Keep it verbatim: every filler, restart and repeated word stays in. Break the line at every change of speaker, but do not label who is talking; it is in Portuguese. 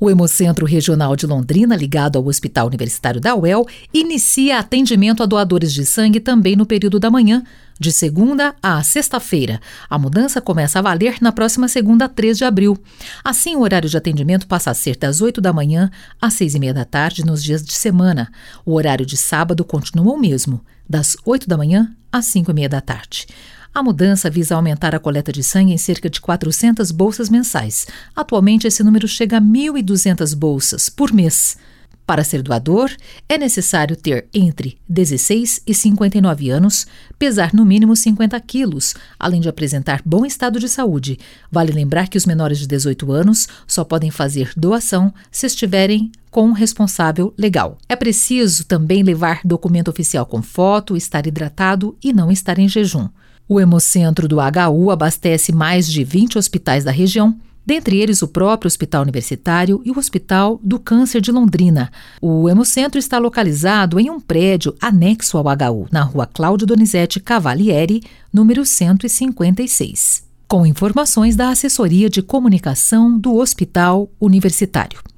O Hemocentro Regional de Londrina, ligado ao Hospital Universitário da U E L, inicia atendimento a doadores de sangue também no período da manhã, de segunda a sexta-feira. A mudança começa a valer na próxima segunda, três de abril. Assim, o horário de atendimento passa a ser das oito da manhã às seis e meia da tarde nos dias de semana. O horário de sábado continua o mesmo, das oito da manhã às cinco e meia da tarde. A mudança visa aumentar a coleta de sangue em cerca de quatrocentas bolsas mensais. Atualmente, esse número chega a mil e duzentas bolsas por mês. Para ser doador, é necessário ter entre dezesseis e cinquenta e nove anos, pesar no mínimo cinquenta quilos, além de apresentar bom estado de saúde. Vale lembrar que os menores de dezoito anos só podem fazer doação se estiverem com um responsável legal. É preciso também levar documento oficial com foto, estar hidratado e não estar em jejum. O Hemocentro do H U abastece mais de vinte hospitais da região, dentre eles o próprio Hospital Universitário e o Hospital do Câncer de Londrina. O Hemocentro está localizado em um prédio anexo ao H U, na rua Cláudio Donizete Cavalieri, número cento e cinquenta e seis. Com informações da Assessoria de Comunicação do Hospital Universitário.